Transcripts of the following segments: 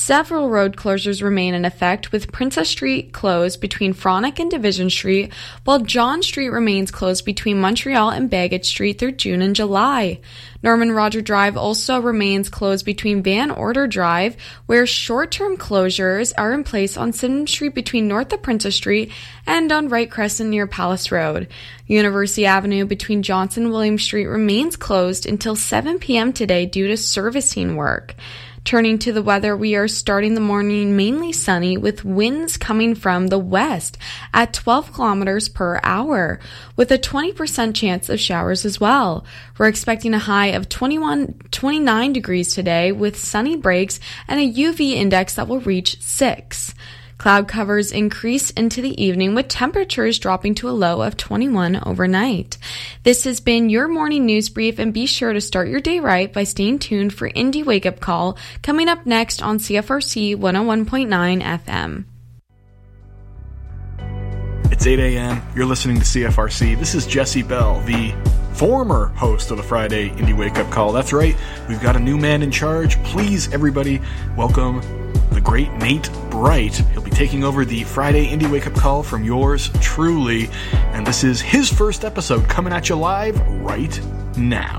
Several road closures remain in effect, with Princess Street closed between Frontenac and Division Street, while John Street remains closed between Montreal and Baggage Street through June and July. Norman Roger Drive also remains closed between Van Order Drive, where short-term closures are in place on Sydenham Street between north of Princess Street and on Wright Crescent near Palace Road. University Avenue between Johnson and William Street remains closed until 7 p.m. today due to servicing work. Turning to the weather, we are starting the morning mainly sunny with winds coming from the west at 12 kilometers per hour, with a 20% chance of showers as well. We're expecting a high of 29 degrees today with sunny breaks and a UV index that will reach 6. Cloud covers increase into the evening with temperatures dropping to a low of 21 overnight. This has been your morning news brief, and be sure to start your day right by staying tuned for Indie Wake Up Call coming up next on CFRC 101.9 FM. It's 8 a.m. You're listening to CFRC. This is Jesse Bell, the former host of the Friday Indie Wake Up Call. That's right. We've got a new man in charge. Please, everybody, welcome the great Nate Bright. He'll be taking over the Friday Indie Wake Up Call from yours truly. And this is his first episode coming at you live right now.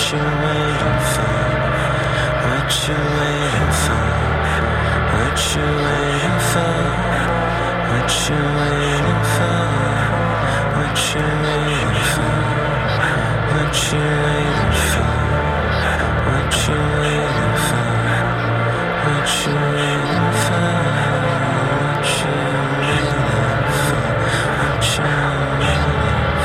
you waiting for? What you waiting for? What you waiting for? What you waiting for? What you waiting for? What you waiting for? What you waiting for? What you waiting for? What you waiting for? What you waiting for?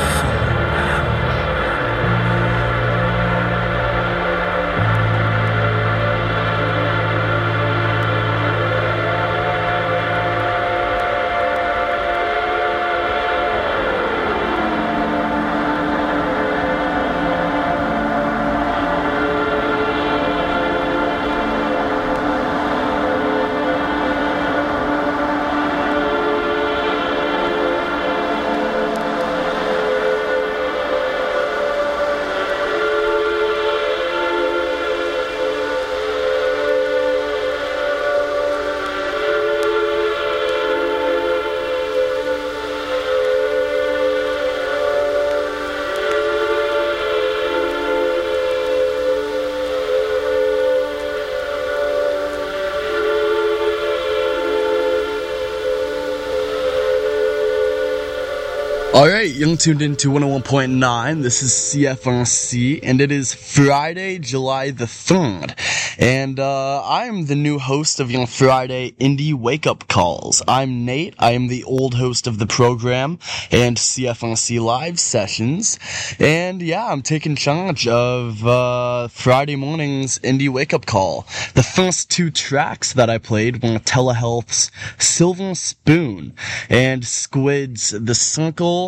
Alright, you're tuned into 101.9. This is CFRC, and it is Friday, July the 3rd. And I am the new host of your Friday Indie Wake Up Calls. I'm Nate. I am the old host of the program and CFRC Live Sessions. And yeah, I'm taking charge of Friday morning's Indie Wake Up Call. The first two tracks that I played were Telehealth's Silver Spoon and Squid's The Circle.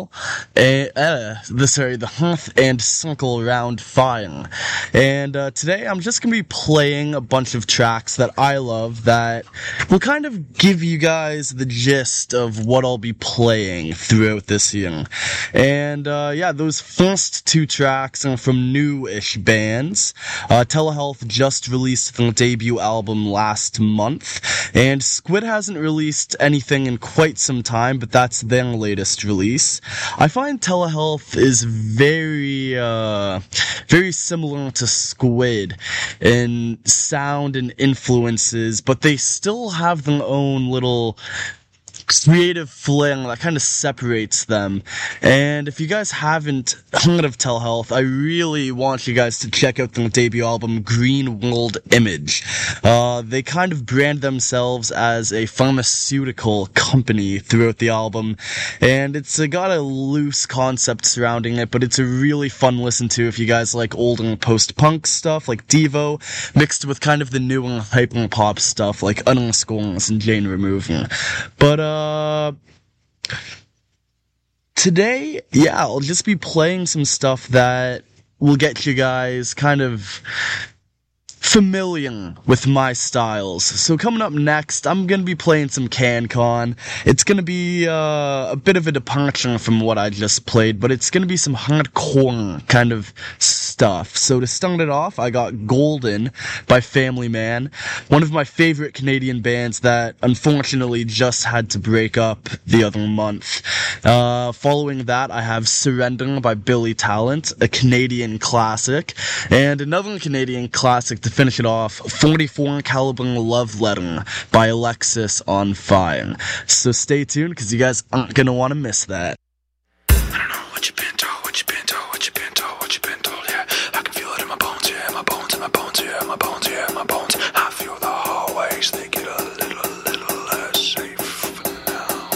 The Hearth and Circle Round Fire. And today I'm just gonna be playing a bunch of tracks that I love that will kind of give you guys the gist of what I'll be playing throughout this year. And yeah, those first two tracks are from new-ish bands. Telehealth just released their debut album last month, and Squid hasn't released anything in quite some time, but that's their latest release. I find Telehealth is very similar to Squid in sound and influences, but they still have their own little creative flair that kind of separates them. And if you guys haven't heard of Telehealth, I really want you guys to check out their debut album, Green World Image. They kind of brand themselves as a pharmaceutical company throughout the album, and it's got a loose concept surrounding it, but it's a really fun listen to if you guys like older post-punk stuff like Devo, mixed with kind of the newer hyper-pop stuff like Underscores and Jane Remover. But today, yeah, I'll just be playing some stuff that will get you guys kind of familiar with my styles. So coming up next, I'm gonna be playing some CanCon. It's gonna be a bit of a departure from what I just played, but it's gonna be some hardcore kind of stuff. So to start it off, I got Golden by Family Man, one of my favorite Canadian bands that unfortunately just had to break up the other month. Following that, I have Surrender by Billy Talent, a Canadian classic, and another Canadian classic to finish it off, 44 Caliber Love Letter by Alexis on Fire. So stay tuned, because you guys aren't gonna want to miss that. I don't know what you've been told, what you've been told, what you've been told, what you've been told, yeah. I can feel it in my bones, yeah, my bones, in my bones, yeah, my bones, yeah, my bones. I feel the hallways, they get a little less safe now.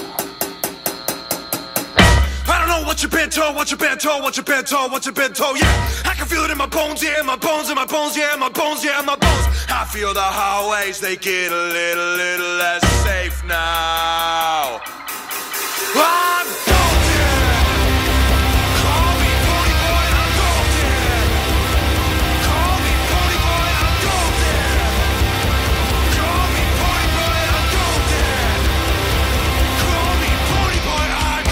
I don't know what you've been told, what you've been told, what you've been told, what you've been told, yeah. I can feel it in my bones, yeah, my bones, in my bones, yeah, my bones, yeah, my bones. I feel the hallways, they get a little less safe now. I'm golden. Call me pony boy, I'm golden. Call me pony boy, I'm golden. Call me pony boy, I'm golden. Call me pony boy, I'm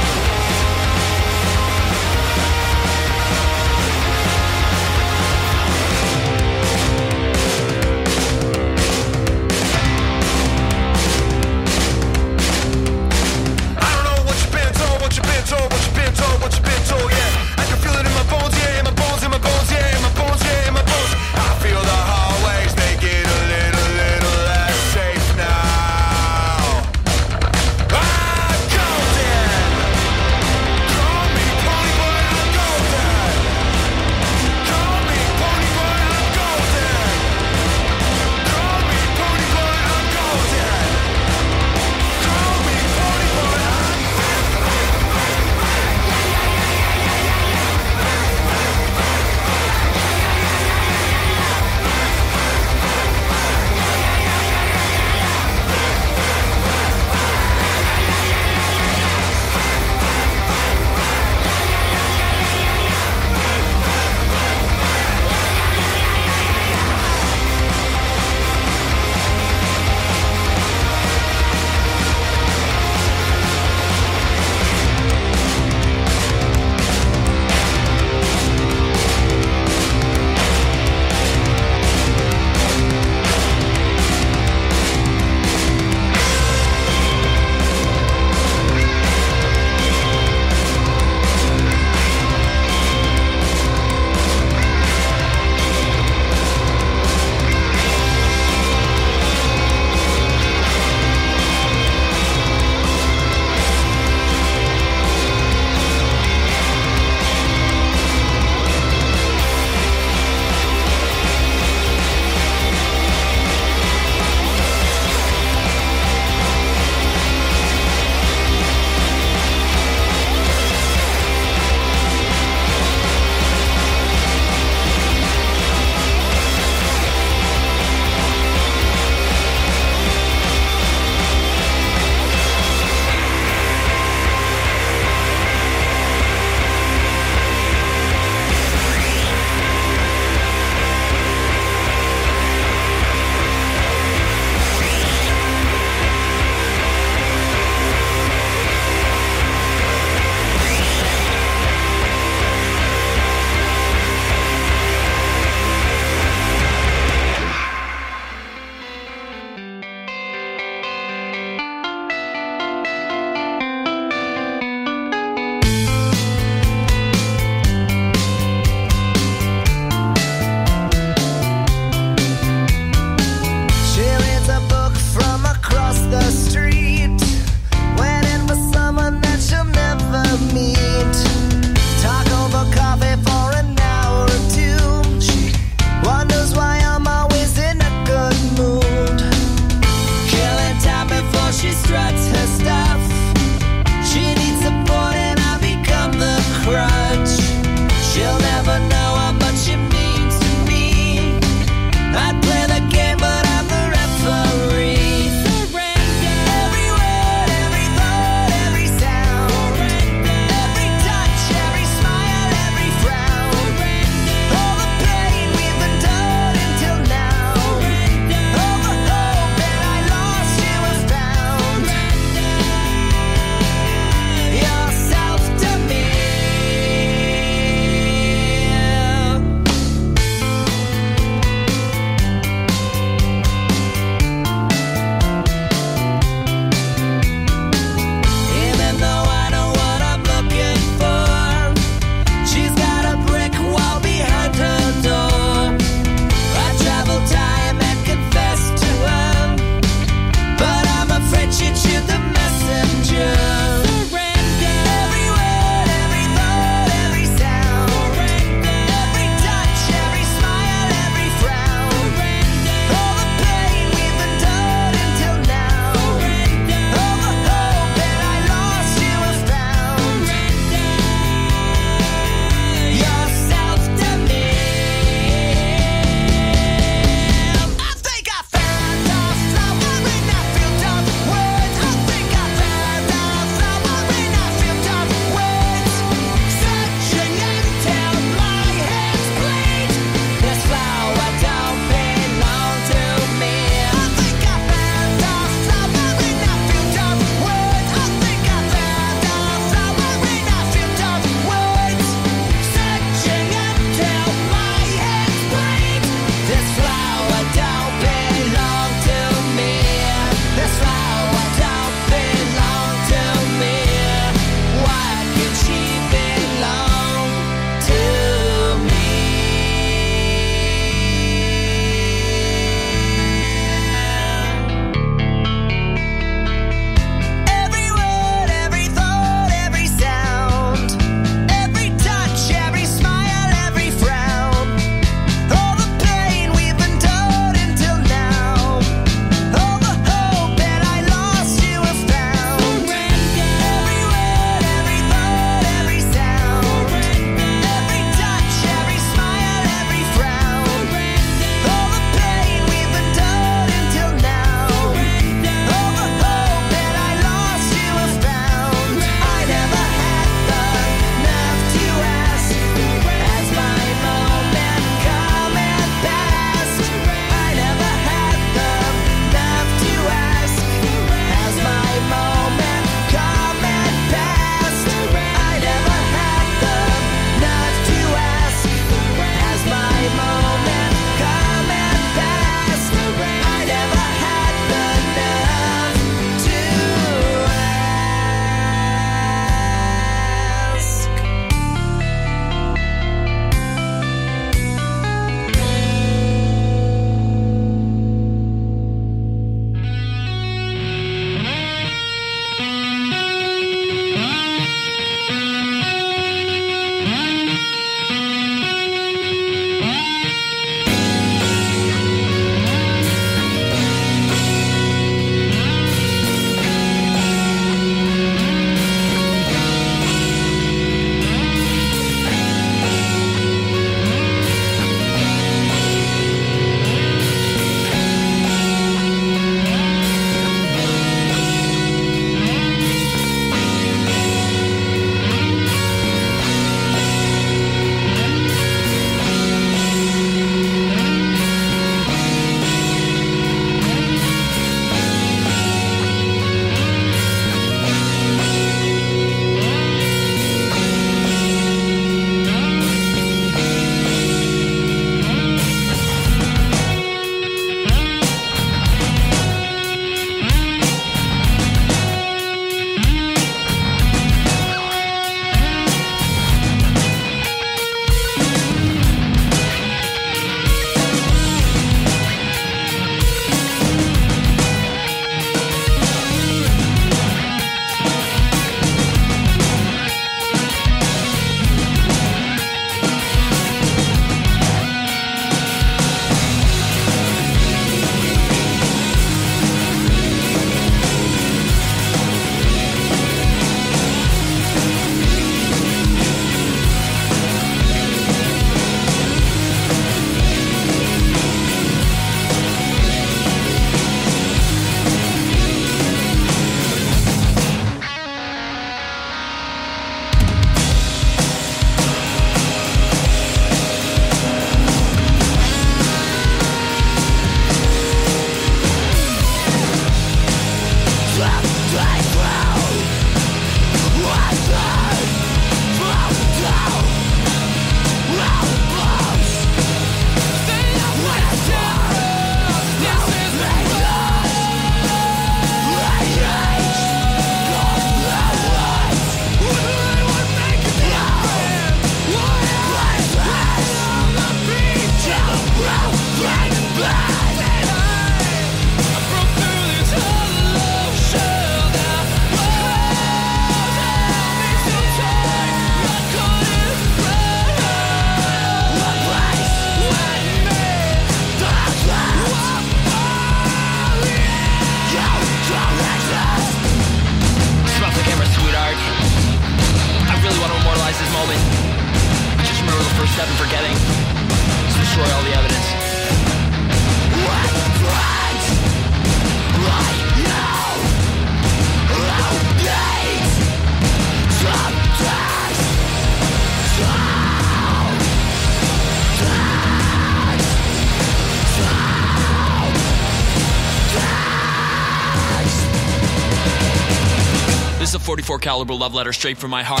.44 caliber love letter straight from my heart.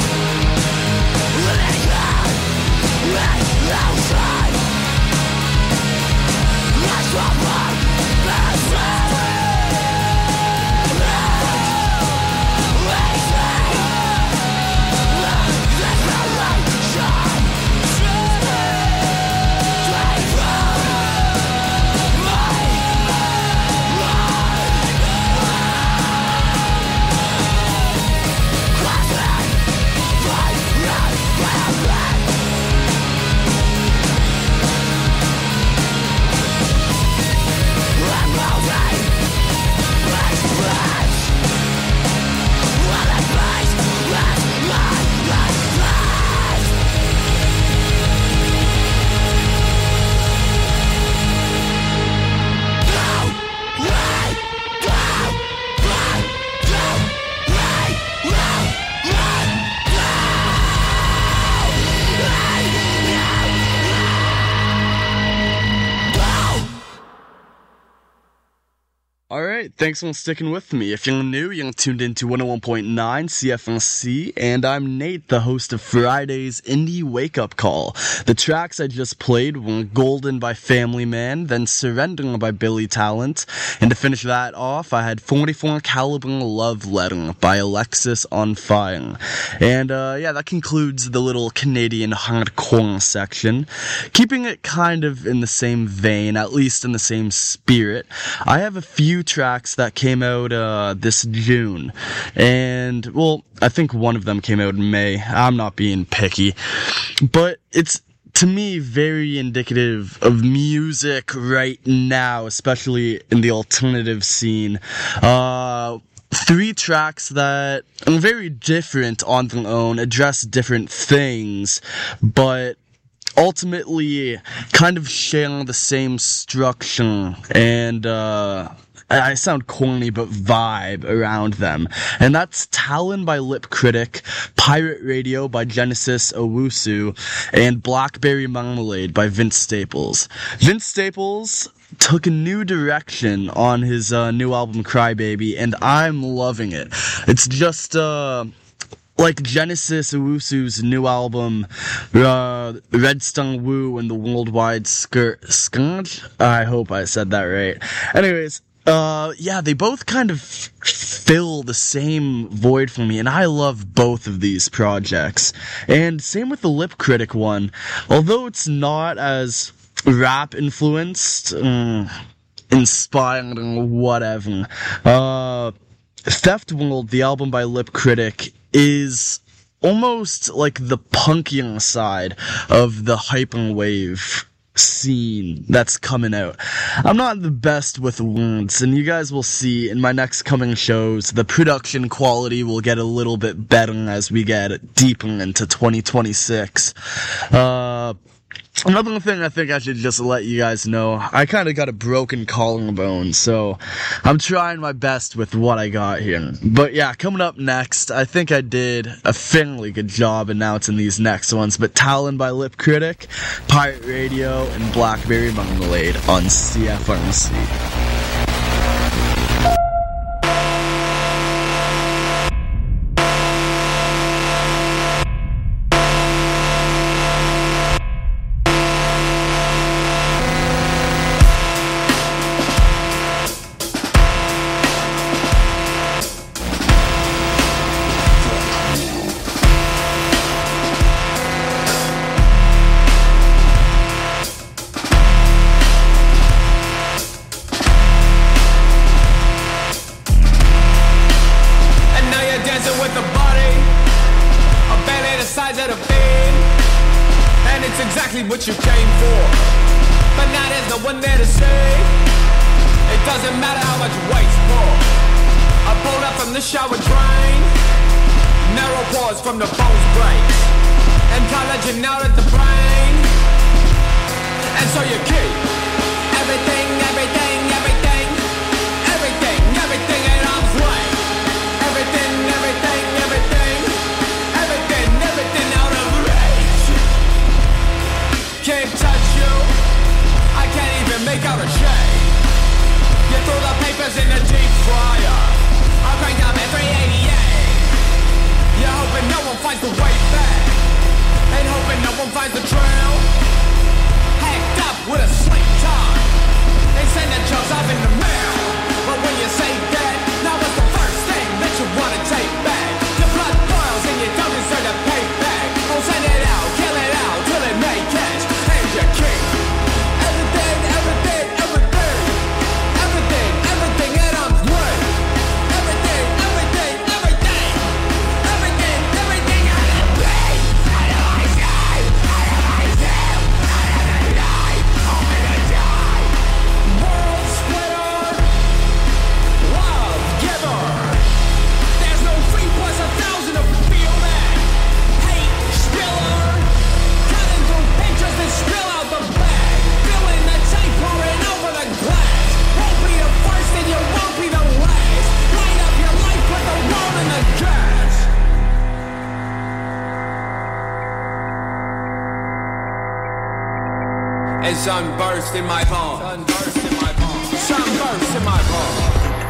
Alright, thanks for sticking with me. If you're new, you're tuned into 101.9 CFNC, and I'm Nate, the host of Friday's Indie Wake Up Call. The tracks I just played were Golden by Family Man, then Surrender by Billy Talent, and to finish that off, I had 44 caliber Love Letter by Alexis on Fire. And that concludes the little Canadian hardcore section. Keeping it kind of in the same vein, at least in the same spirit, I have a few tracks that came out this June, and well, I think one of them came out in May. I'm not being picky, but it's to me very indicative of music right now, especially in the alternative scene. 3 tracks that are very different on their own, address different things, but ultimately kind of share the same structure and I sound corny, but vibe around them. And that's Talon by Lip Critic, Pirate Radio by Genesis Owusu, and Blackberry Marmalade by Vince Staples. Vince Staples took a new direction on his new album Crybaby, and I'm loving it. It's just like Genesis Owusu's new album, Redstone Woo and the Worldwide Scourge. I hope I said that right. Anyways, they both kind of fill the same void for me, and I love both of these projects. And same with the Lip Critic one. Although it's not as rap influenced, inspired, or whatever, Theft World, the album by Lip Critic, is almost like the punkier side of the hyperwave scene that's coming out. I'm not the best with words, and you guys will see in my next coming shows the production quality will get a little bit better as we get deeper into 2026. Another thing I think I should just let you guys know, I kind of got a broken collarbone, so I'm trying my best with what I got here. But yeah, coming up next, I think I did a fairly good job announcing these next ones, but Talon by Lip Critic, Pirate Radio, and Blackberry Marmalade on CFRC. What you came for, but now there's no one there to say. It doesn't matter how much weight's pulled. I pulled up from the shower drain, narrow pause from the bones break, and collagen out at the brain. And so you keep everything at arm's way. Everything out of range. Can't touch you, I can't even make out a shade. You threw the papers in the deep fryer, I cranked up at 388. There's sunburst in my palm. Sunburst in my palm. Sunburst in my palm.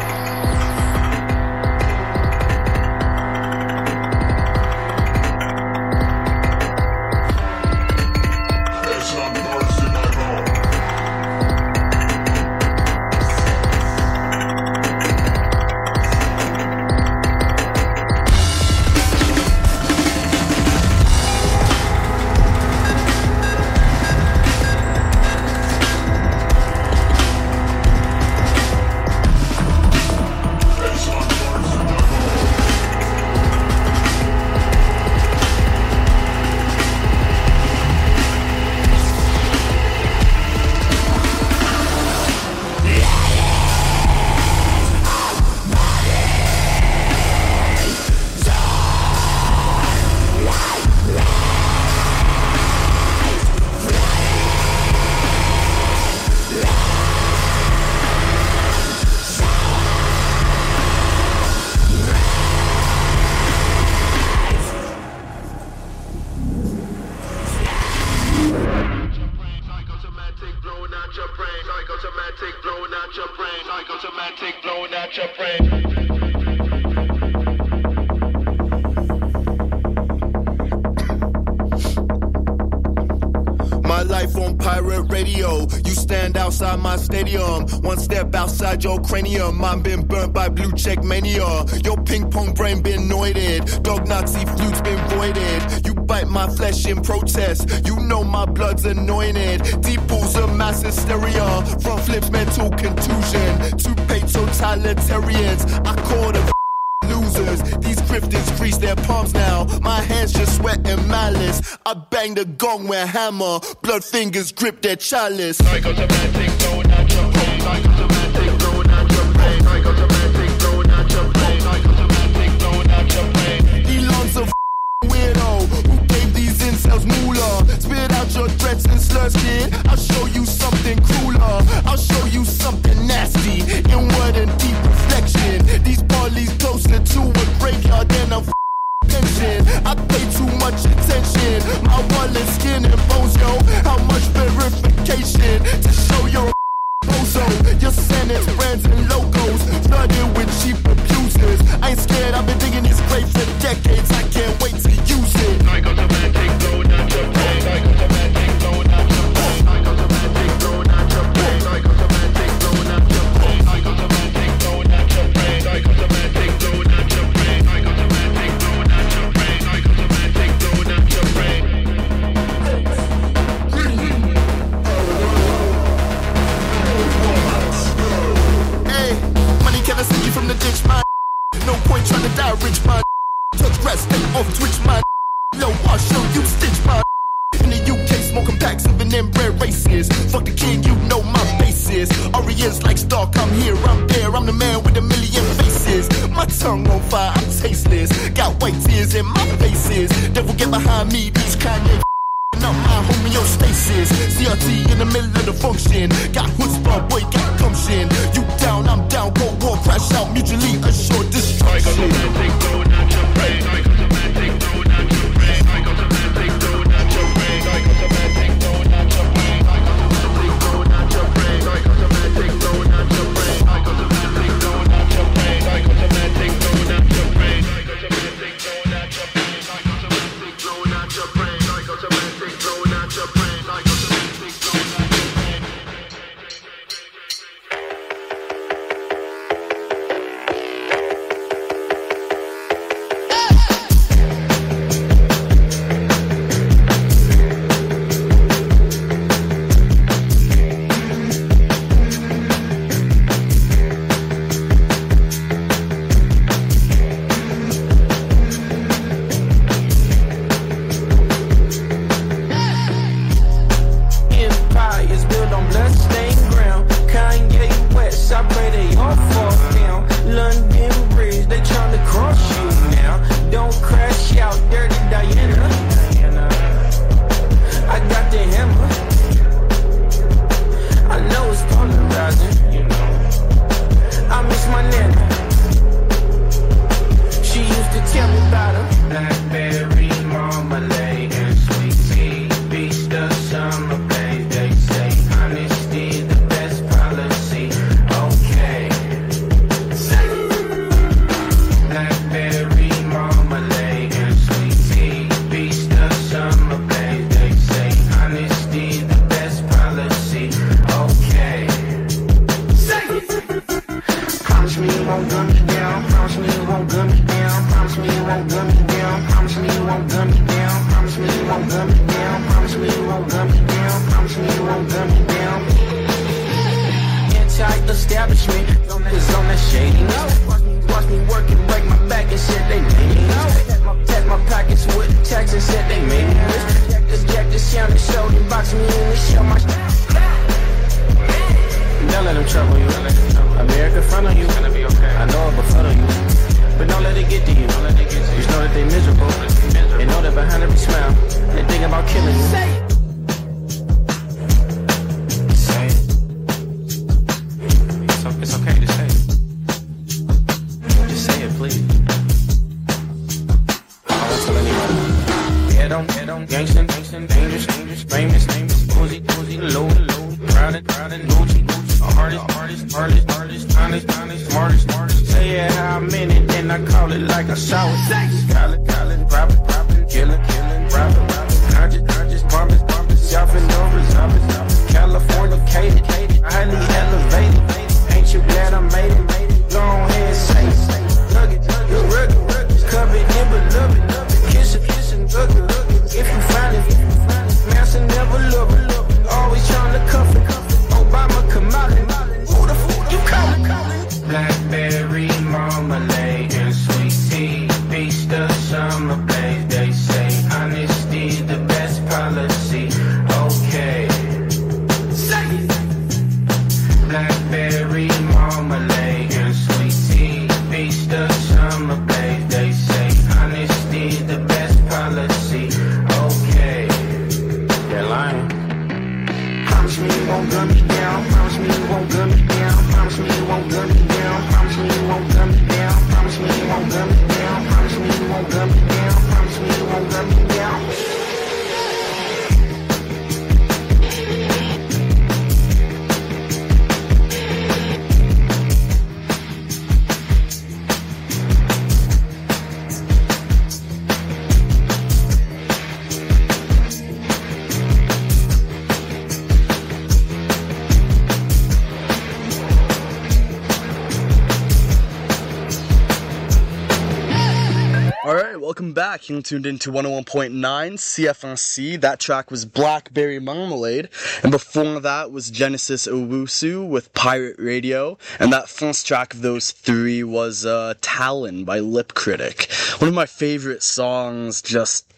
Outside my stadium, one step outside your cranium. Mine been burnt by blue check mania. Your ping pong brain been noited. Dog Nazi flute's been voided. You bite my flesh in protest. You know my blood's anointed. Deep pools of mass hysteria. Front flips, mental contusion. Two pay totalitarians. I call them losers. These grifters grease their palms now. My hands just sweat and malice. I bang the gong with hammer. Blood fingers grip their chalice. Psychosomatic, blowing out your brain. Psychosomatic, blowing out your brain. Psychosomatic, blowing out your brain. Psychosomatic, blowing out your brain. Elon's a weirdo who gave these incels moolah. Spit out your threats and slurs, kid. I'll show you something crueler. I'll show you something nasty. Inward and deep reflection. These parties closer to a graveyard than a pension. I pay too much attention. My wallet, skin and bones, yo. How much verification to show you're a bozo. Your Senate's brands and logos flooded with cheap abusers. I ain't scared, I've been digging this grave for decades. I can't wait to use it. Psychosomatic, blowing out your brain. Psychosomatic, blowing out your brain. Psychosomatic, blowing out your brain. Psychosomatic, blowing out your brain. Psychosomatic, blowing out your brain. Psychosomatic, blowing out your brain. Psychosomatic, blowing out your brain. Psychosomatic, blowing out your brain. Hey, money can I send you from the ditch, man? No point trying to die rich, man. Touch grass, stay off Twitch, man. No, I'll show you stitch, man. In the UK, smoking packs, living in rare races. Fuck the king, you know my basis. Orient's like Stark, I'm here, I'm there. I'm the man with a million faces. My tongue on fire, I'm tasteless. Got white tears in my faces. Devil get behind me, these Kanye up my homeostasis. CRT in the middle of the function. Got chutzpah, boy, got gumption. You down, I'm down, cold war, crash out, mutually assured destruction. Psychosomatic, blowing out your brain. Psychosomatic, blowing out your brain. Psychosomatic, blowing out your brain. Psychosomatic, blowing out your brain. Psychosomatic, blowing out your brain. Psychosomatic, blowing out your brain. Psychosomatic, blowing out your brain. Psychosomatic, blowing out your brain. Psychosomatic, blowing out your brain. Psychosomatic, blowing out your brain. Psychosomatic, blowing out your brain. Psychosomatic, blowing out your brain. won't gun me down. Promise me you won't gun me down. Promise me you won't gun me down. Promise me you won't gun me down. Promise me you won't gun me down. Promise me you won't gun me down. Promise me you won't gun me down. Anti-establishment is on that shadiness. Watch me work and break my back and shit, they made me rich. Tap my pockets with tax and said they made me rich. Jack this sound and show them box me in and show my don't let them trouble you. America front on you. I know it befuddle you, but don't let it get to you. Just know that they miserable. They know that behind every smile, they think about killing you. Say it. Say it. It's okay to say it. Just say it, please. I won't tell anybody. Head on, gangsta, dangerous, famous, Uzi, low, crowded, Gucci. Artist, honest, smartest. Say it how I meant it, then I call it like I saw it. College, robbing, killing, robbing, conscious, bumping, South and Nova, California, highly elevated. Ain't you glad I made it? Go ahead, say it. Look it, you're rugged, covered in beloved. Kiss and look it. If you find it, master never look. Always trying to comfort. Obama come out and who the fuck you calling? Blackberry marmalade and sweet tea, beach the summer blaze. They say honesty the best policy. Okay, say it. Blackberry marmalade and sweet tea, beach the summer blaze. They say honesty the best policy. Okay, they're lying. Promise me you won't gun me down. Promise me you won't gun me down. Promise me you won't gun me down. Promise me you won't gun me down. Promise me you won't gun me down. Promise me you won't gun me down. Promise me you won't gun me down. Welcome back. You tuned into 101.9 CFRC. That track was Blackberry Marmalade, and before that was Genesis Owusu with Pirate Radio, and that first track of those three was Talon by Lip Critic. One of my favorite songs just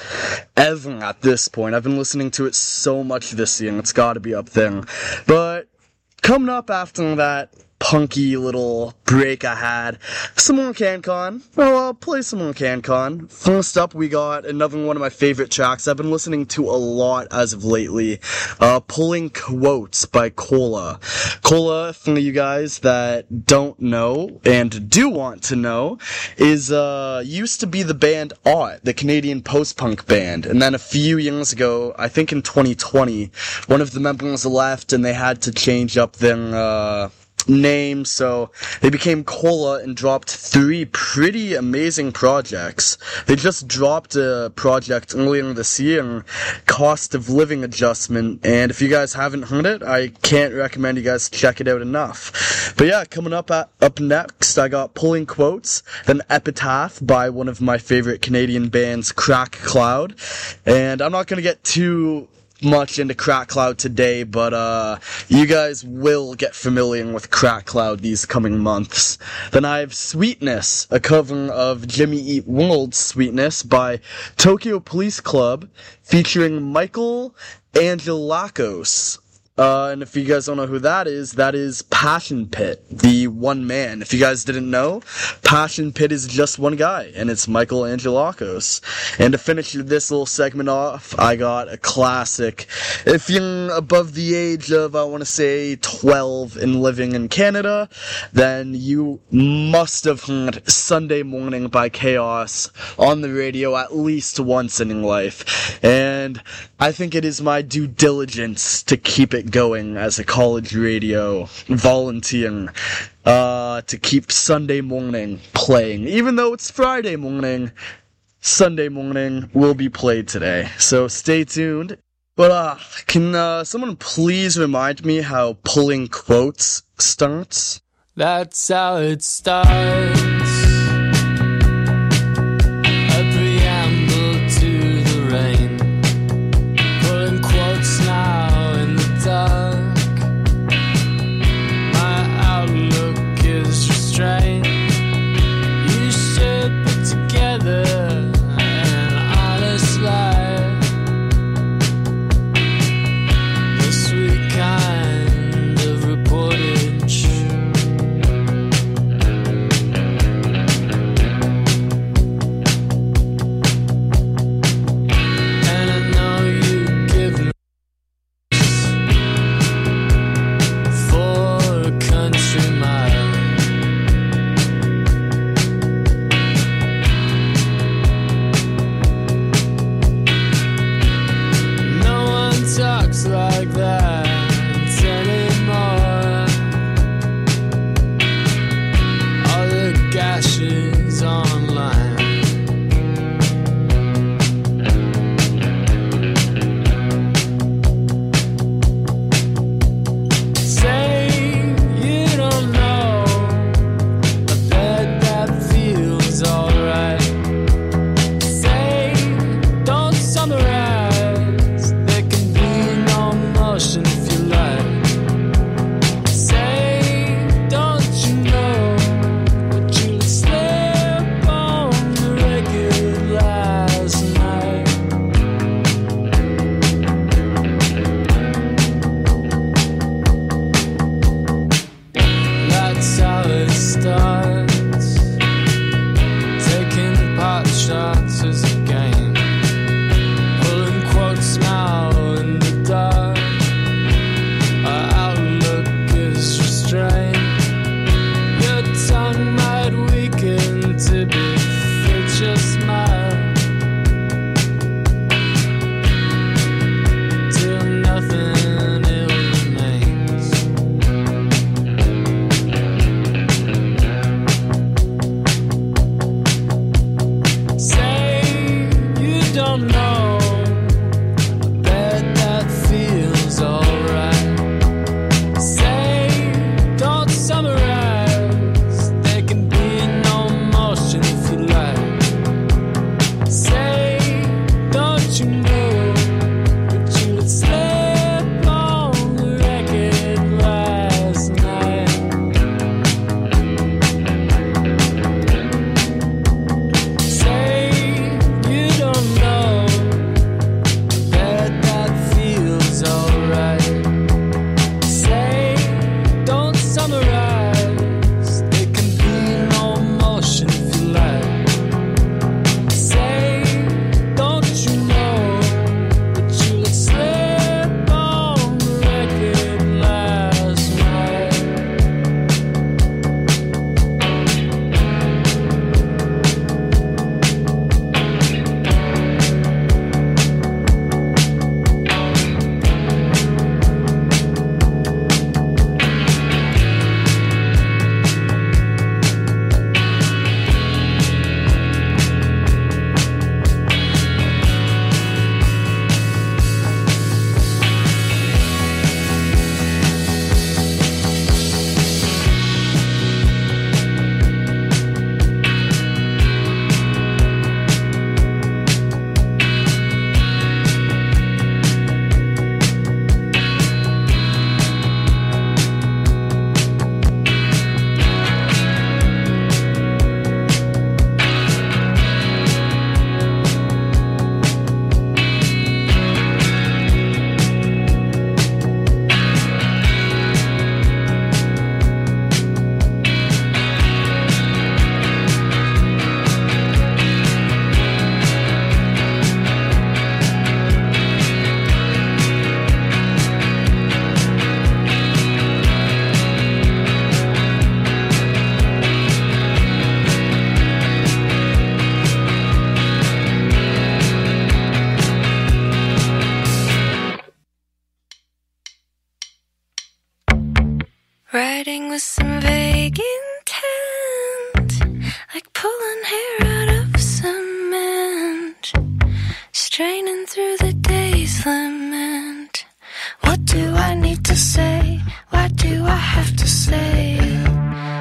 ever at this point. I've been listening to it so much this year, and it's gotta be up there. But coming up after that punky little break I had, some more CanCon. Oh, I'll play some more CanCon. First up, we got another one of my favorite tracks I've been listening to a lot as of lately. Pulling Quotes by Cola. Cola, for you guys that don't know and do want to know, is used to be the band Ought, the Canadian post-punk band. And then a few years ago, I think in 2020, one of the members left and they had to change up their name, so they became Cola and dropped 3 pretty amazing projects. They just dropped a project earlier this year, Cost of Living Adjustment, and if you guys haven't heard it, I can't recommend you guys check it out enough. But yeah, coming up next, I got Pulling Quotes, then Epitaph by one of my favorite Canadian bands, Crack Cloud, and I'm not gonna get too much into Crack Cloud today, but you guys will get familiar with Crack Cloud these coming months. Then I have Sweetness, a cover of Jimmy Eat World's Sweetness by Tokyo Police Club, featuring Michael Angelakos. And if you guys don't know who that is Passion Pit, the one man. If you guys didn't know, Passion Pit is just one guy, and it's Michael Angelakos. And to finish this little segment off, I got a classic. If you're above the age of, I want to say, 12 and living in Canada, then you must have heard Sunday Morning by Chaos on the radio at least once in your life. And I think it is my due diligence to keep it going as a college radio volunteer, to keep Sunday Morning playing. Even though it's Friday morning, Sunday Morning will be played today. So stay tuned. But, can someone please remind me how Pulling Quotes starts? That's how it starts. A preamble to the rain, pulling quotes now in the dark. My outlook is restrained. You should put together an honest life, the sweet kind of reportage. And I know you give me for a country mile. No one talks like that anymore. All the gashes online. Say you don't know a bed that feels alright. Say don't summarize. There can be no motion if you like. Say don't you know what you slip on the record last night. That's how it starts. Taking pot shots is a game. Pulling quotes now in the dark. Our outlook is restrained. Your tongue might weaken to befit your smile, till nothing ill remains. Say you don't know a bed that feels alright. Say don't summarize. There can be no motion if you like. Say don't you know that you would slip on the record last night. Say you don't know a bed that feels alright. Say don't summarize. There can be no motion if you like. Say don't you know that you would slip on the record last night. Riding with some vague intent, like pulling hair out of cement, straining through the day's lament. What do I need to say? Why do I have to say it?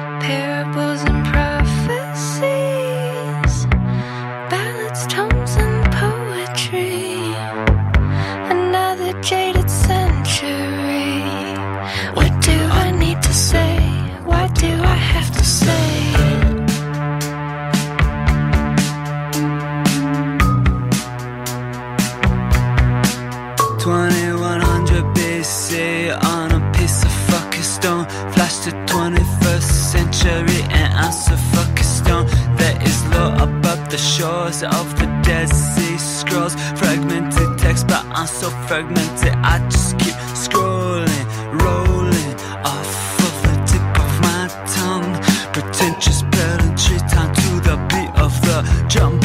stars of the Dead Sea Scrolls. Fragmented text, but I'm so fragmented, I just keep scrolling, rolling off of the tip of my tongue. Pretentious pedantry, time to the beat of the drum.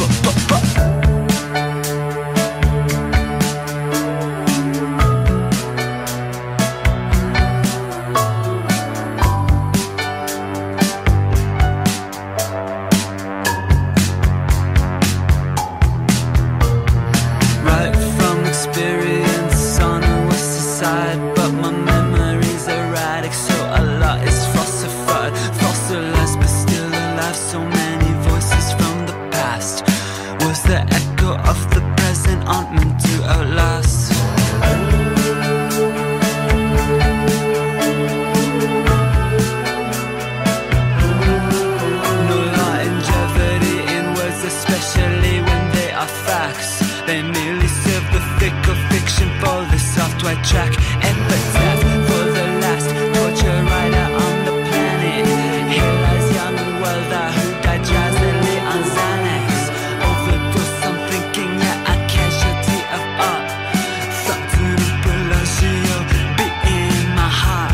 Track epitaph for the last torture rider on the planet. Here lies young welder who died drowsily on Xanax. Overdose, I'm thinking, yeah, a casualty of art. Thought to the Bellagio, beating my heart.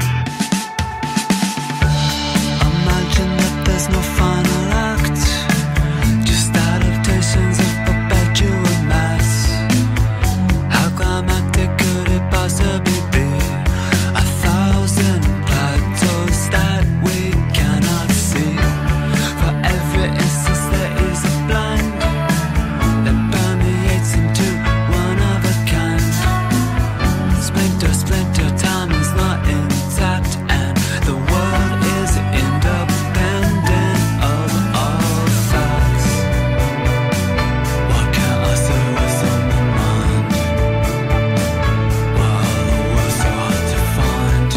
Imagine that there's no final act, just adaptations of perpetual mass. How climactic could it possibly be? 1,000 plateaus that we cannot see. For every instance there is a blind that permeates into one of a kind. Splinter, splinter, time is not intact, and the world is independent of all facts. What can I say what's on my mind? Well, the world's so hard to find.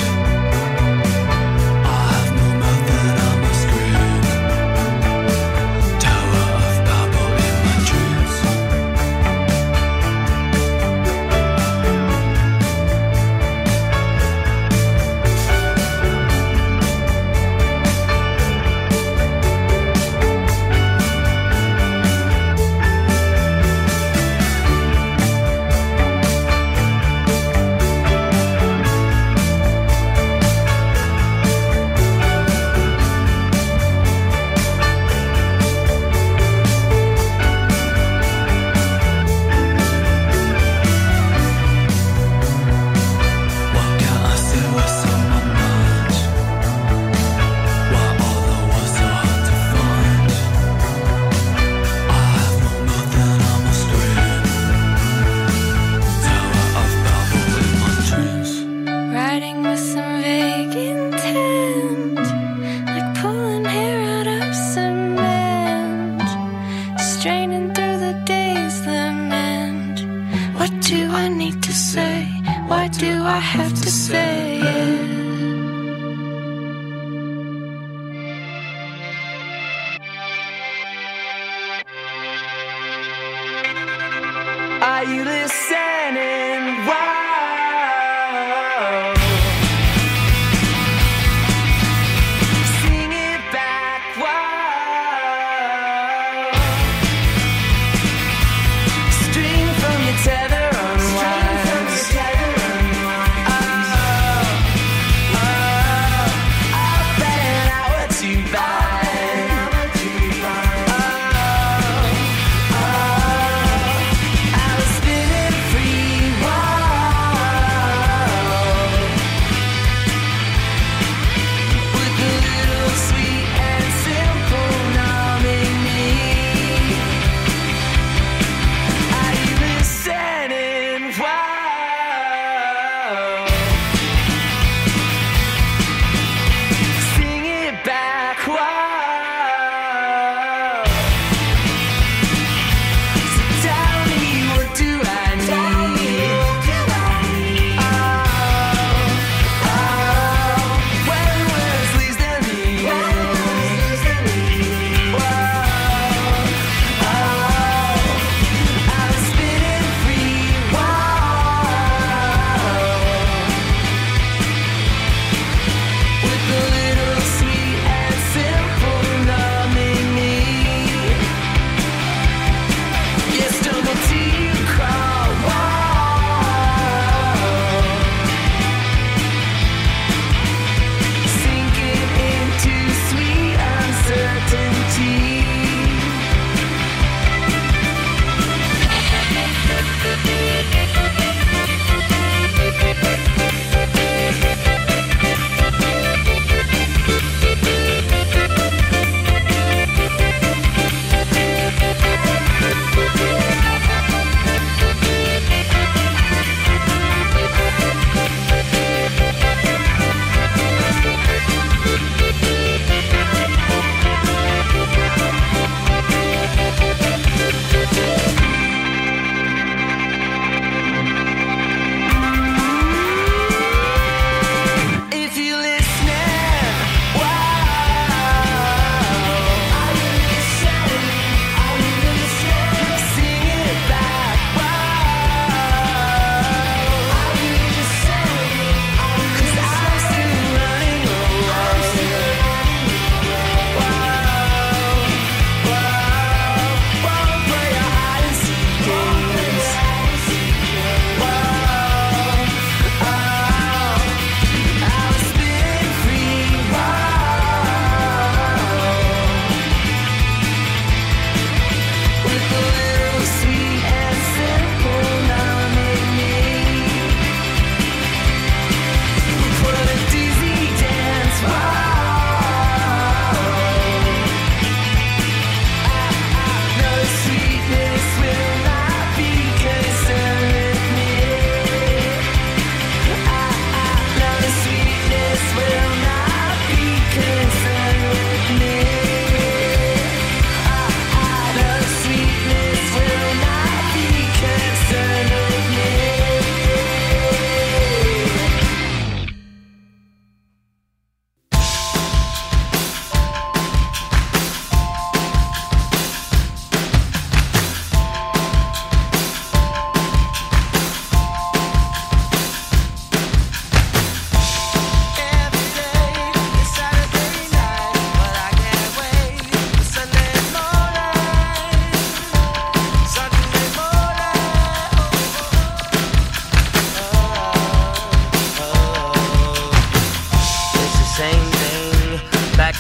I have no mouth and I must scream. Tower of Babel in my dreams. What can I say what's on my mind? Why all the world's so hard to find? I have no mouth and I must scream. Tower of Babel in my dreams. Riding with some vague intent, like pulling hair out of cement, straining through the day's lament. What do I need to say? Why do I have to say it? Are you listening? Wow. Sing it back. Wow. String from your tether unwind. I'll bet an hour to buy. I was spinning free. Wow.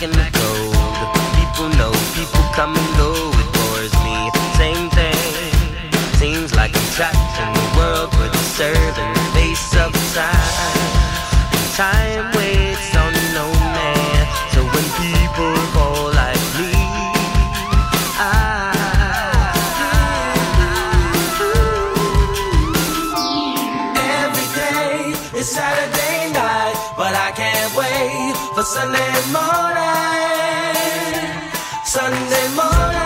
in the cold. People know, people come and go, it bores me. Same thing, seems like I'm trapped in the world with a certain face of time. Time waits on no man, so when people fall like me, every day is Saturday night, but I can't wait for Sunday morning. Sunday morning.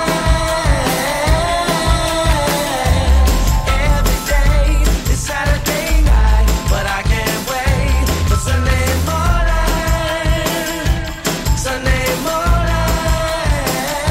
Every day is Saturday night, but I can't wait for Sunday morning. Sunday morning.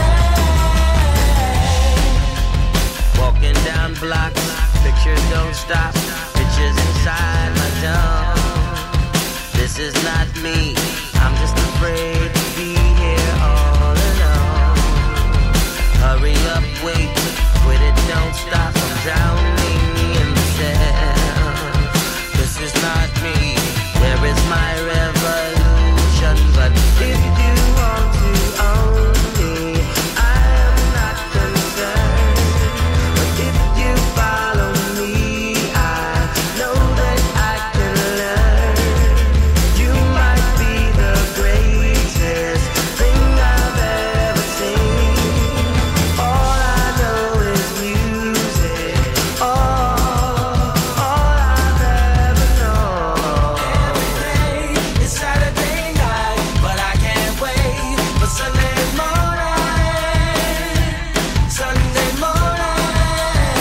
walking down blocks, pictures don't stop, pictures inside my dome. This is not me, I'm just afraid to be here all alone. Hurry up, wait, quit it, don't stop, I'm drowning in myself. This is not me, where is my revolution? But if you want to own me, I am not concerned. But if you follow me, I know that I can learn. You might be the greatest thing I've ever seen. All I know is music. All I've ever known. Every day is Saturday night, but I can't wait for Sunday morning. Sunday morning.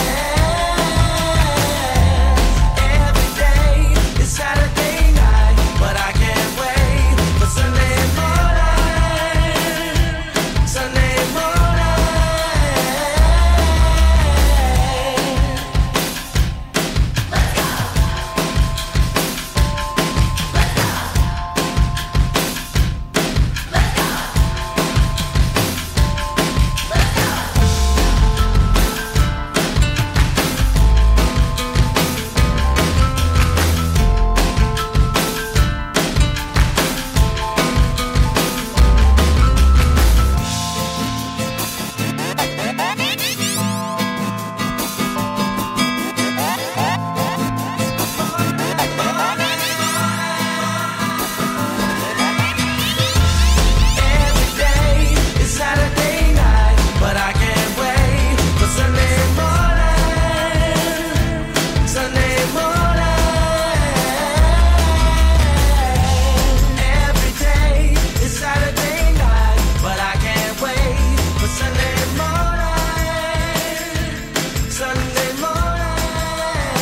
Every day is Saturday night, but I can't wait for Sunday morning. Sunday morning. Every day is Saturday night, but I can't wait for Sunday morning. Sunday morning. Every day is Saturday night, but I can't wait for Sunday morning. Sunday morning.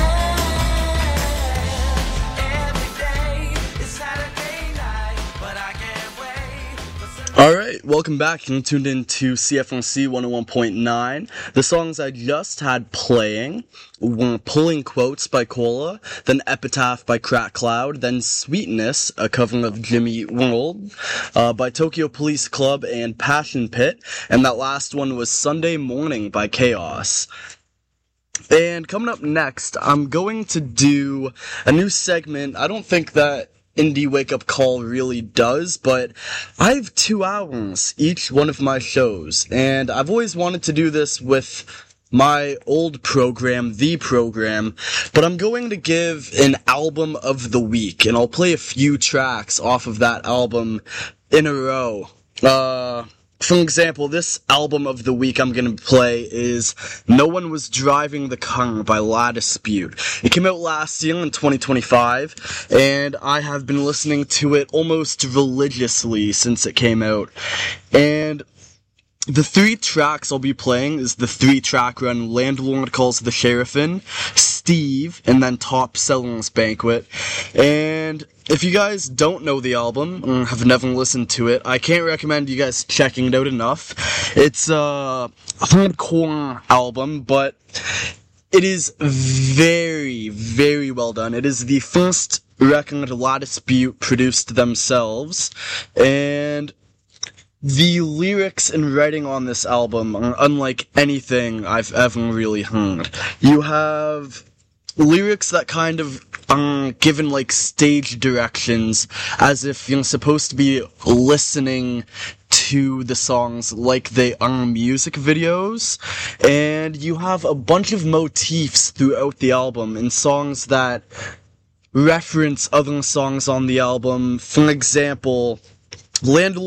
Every day is Saturday night, but I can't wait for Sunday. Alright, welcome back. You're tuned in to CFMC 101.9. The songs I just had playing were Pulling Quotes by Cola, then Epitaph by Crack Cloud, then Sweetness, a cover of Jimmy World, by Tokyo Police Club and Passion Pit, and that last one was Sunday Morning by Chaos. And coming up next, I'm going to do a new segment. I don't think that Indie Wake Up Call really does, but I have 2 hours each one of my shows, and I've always wanted to do this with my old program, The Program, but I'm going to give an album of the week, and I'll play a few tracks off of that album in a row. For example, this album of the week I'm gonna play is No One Was Driving the Car by La Dispute. It came out last year in 2025, and I have been listening to it almost religiously since it came out. And the 3 tracks I'll be playing is the 3-track run Landlord Calls the Sheriff In, Steve, and then Top Seller's Banquet. And if you guys don't know the album, or have never listened to it, I can't recommend you guys checking it out enough. It's a hardcore album, but it is very, very well done. It is the first record La Dispute produced themselves, and the lyrics and writing on this album are unlike anything I've ever really heard. You have lyrics that kind of given like stage directions as if you're supposed to be listening to the songs like they are music videos, and you have a bunch of motifs throughout the album in songs that reference other songs on the album. For example, Land